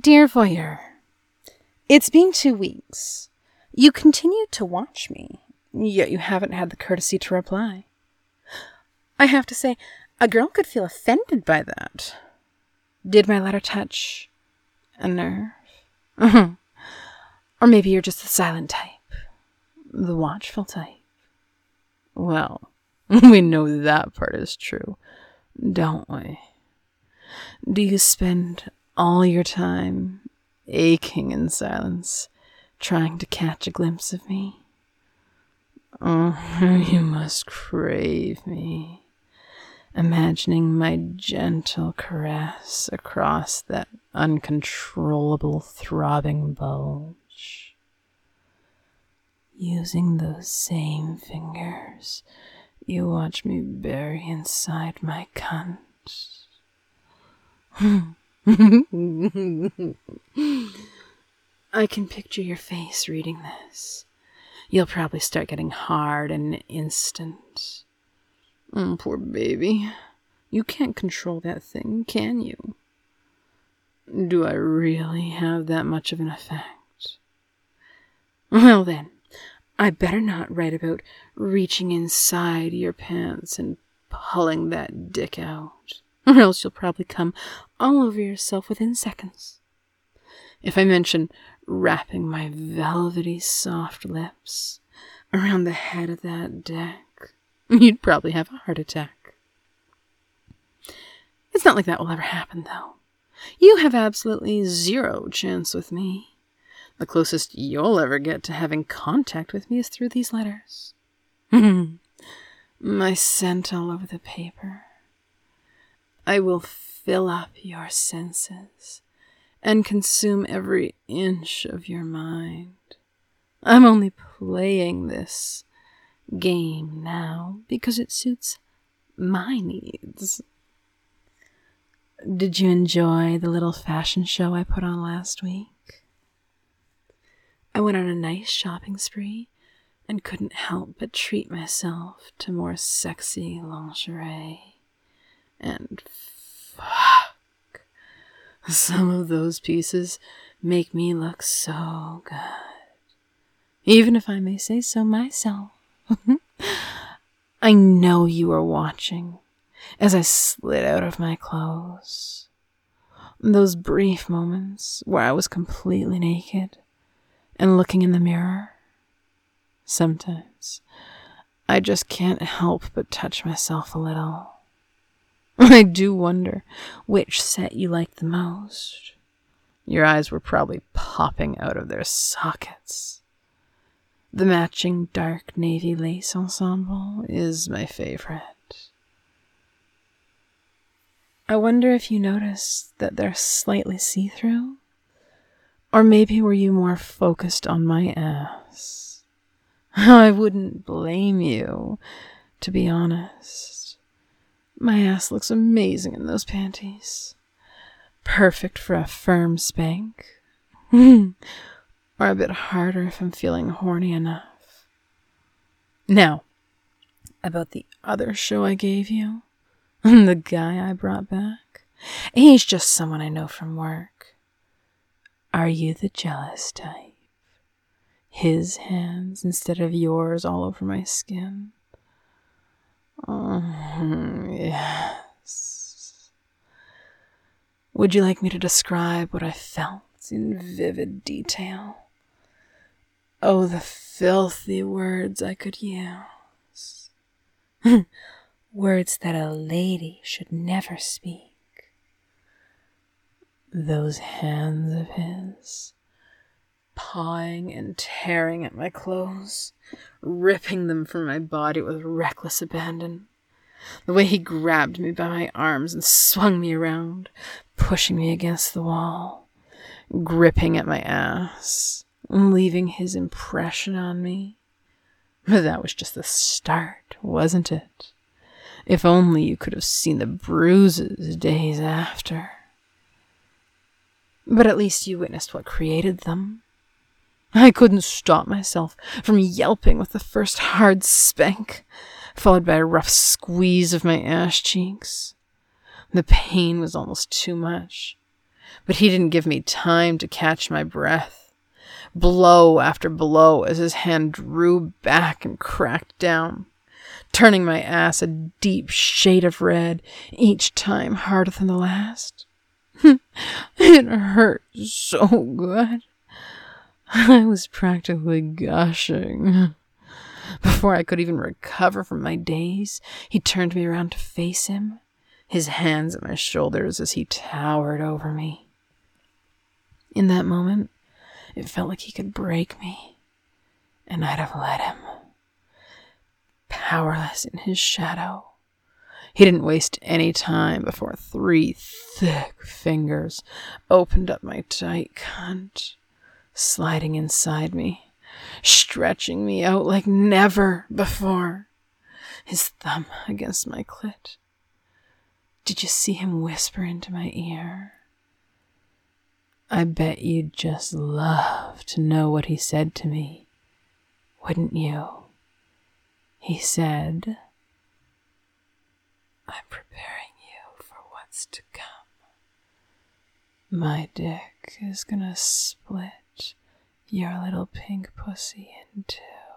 Dear Voyeur, it's been 2 weeks. You continue to watch me, yet you haven't had the courtesy to reply. I have to say, a girl could feel offended by that. Did my letter touch a nerve? Or maybe you're just the silent type, the watchful type. Well, we know that part is true, don't we? Do you spend all your time aching in silence, trying to catch a glimpse of me? Oh, you must crave me, imagining my gentle caress across that uncontrollable throbbing bulge. Using those same fingers, you watch me bury inside my cunt. I can picture your face reading this. You'll probably start getting hard in an instant. Poor baby. You can't control that thing, can you? Do I really have that much of an effect? Well then, I better not write about reaching inside your pants and pulling that dick out, or else you'll probably come all over yourself within seconds. If I mention wrapping my velvety soft lips around the head of that dick, you'd probably have a heart attack. It's not like that will ever happen, though. You have absolutely zero chance with me. The closest you'll ever get to having contact with me is through these letters. My scent all over the paper. I will fill up your senses and consume every inch of your mind. I'm only playing this game now because it suits my needs. Did you enjoy the little fashion show I put on last week? I went on a nice shopping spree and couldn't help but treat myself to more sexy lingerie. And fuck, some of those pieces make me look so good. Even if I may say so myself. I know you were watching as I slid out of my clothes. Those brief moments where I was completely naked and looking in the mirror. Sometimes I just can't help but touch myself a little. I do wonder which set you liked the most. Your eyes were probably popping out of their sockets. The matching dark navy lace ensemble is my favorite. I wonder if you noticed that they're slightly see-through? Or maybe were you more focused on my ass? I wouldn't blame you, to be honest. My ass looks amazing in those panties. Perfect for a firm spank. Or a bit harder if I'm feeling horny enough. Now, about the other show I gave you, the guy I brought back, he's just someone I know from work. Are you the jealous type? His hands instead of yours all over my skin? Oh, yes. Would you like me to describe what I felt in vivid detail? Oh, the filthy words I could use. Words that a lady should never speak. Those hands of his, pawing and tearing at my clothes, ripping them from my body with reckless abandon. The way he grabbed me by my arms and swung me around, pushing me against the wall, gripping at my ass, leaving his impression on me. But that was just the start, wasn't it? If only you could have seen the bruises days after. But at least you witnessed what created them. I couldn't stop myself from yelping with the first hard spank, followed by a rough squeeze of my ass cheeks. The pain was almost too much, But he didn't give me time to catch my breath. Blow after blow as his hand drew back and cracked down, turning my ass a deep shade of red, each time harder than the last. It hurt so good. I was practically gushing. Before I could even recover from my daze, he turned me around to face him, his hands at my shoulders as he towered over me. In that moment, it felt like he could break me, and I'd have let him. Powerless in his shadow, he didn't waste any time before 3 thick fingers opened up my tight cunt, sliding inside me, stretching me out like never before, his thumb against my clit. Did you see him whisper into my ear? I bet you'd just love to know what he said to me, wouldn't you? He said, "I'm preparing you for what's to come. My dick is gonna split your little pink pussy in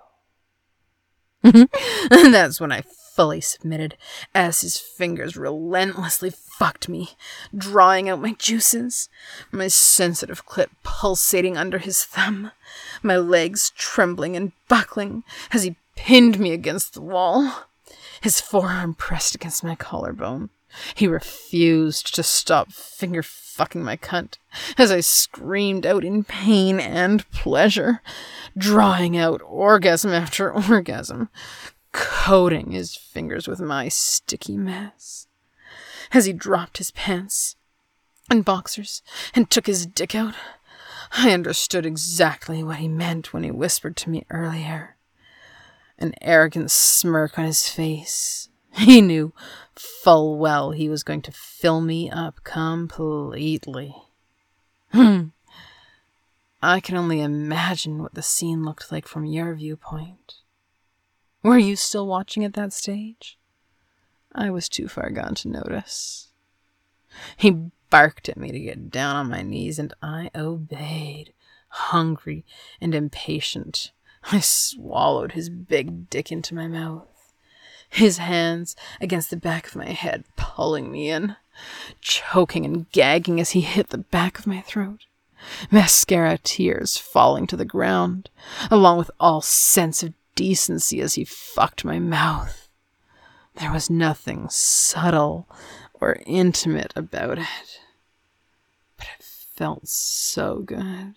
2. And that's when I fully submitted, as his fingers relentlessly fucked me, drawing out my juices, my sensitive clit pulsating under his thumb, my legs trembling and buckling as he pinned me against the wall, his forearm pressed against my collarbone. He refused to stop finger-fucking my cunt as I screamed out in pain and pleasure, drawing out orgasm after orgasm, coating his fingers with my sticky mess. As he dropped his pants and boxers and took his dick out, I understood exactly what he meant when he whispered to me earlier. An arrogant smirk on his face. He knew full well he was going to fill me up completely. I can only imagine what the scene looked like from your viewpoint. Were you still watching at that stage? I was too far gone to notice. He barked at me to get down on my knees, and I obeyed, hungry and impatient. I swallowed his big dick into my mouth, his hands against the back of my head, pulling me in, choking and gagging as he hit the back of my throat, mascara tears falling to the ground, along with all sense of decency as he fucked my mouth. There was nothing subtle or intimate about it, but it felt so good.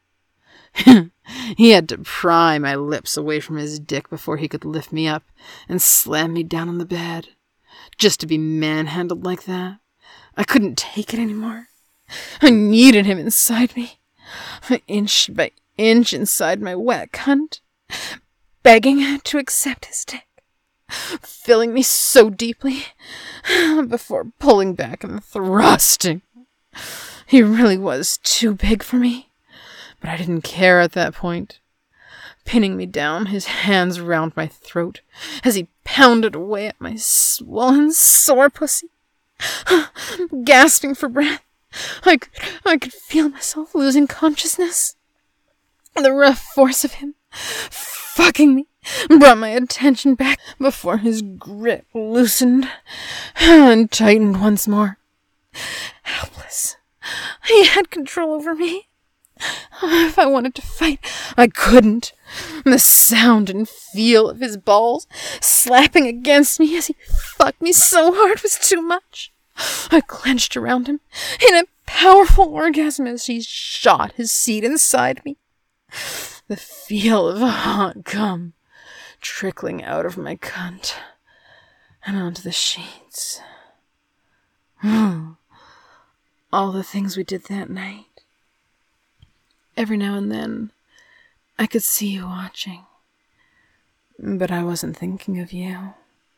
He had to pry my lips away from his dick before he could lift me up and slam me down on the bed. Just to be manhandled like that, I couldn't take it anymore. I needed him inside me, inch by inch inside my wet cunt, begging to accept his dick, filling me so deeply before pulling back and thrusting. He really was too big for me. But I didn't care at that point. Pinning me down, his hands round my throat, as he pounded away at my swollen, sore pussy. Gasping for breath, I could feel myself losing consciousness. The rough force of him fucking me brought my attention back before his grip loosened and tightened once more. Helpless, he had control over me. If I wanted to fight, I couldn't. The sound and feel of his balls slapping against me as he fucked me so hard was too much. I clenched around him in a powerful orgasm as he shot his seed inside me. The feel of hot cum trickling out of my cunt and onto the sheets. All the things we did that night. Every now and then, I could see you watching, but I wasn't thinking of you.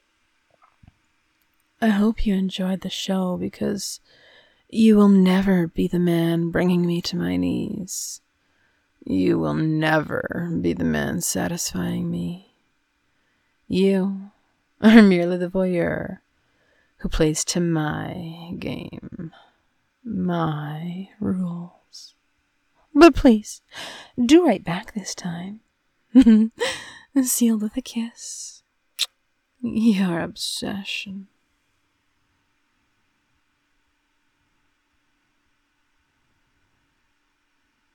I hope you enjoyed the show because you will never be the man bringing me to my knees. You will never be the man satisfying me. You are merely the voyeur who plays to my game. my rules. But please, do write back this time. Sealed with a kiss. Your obsession.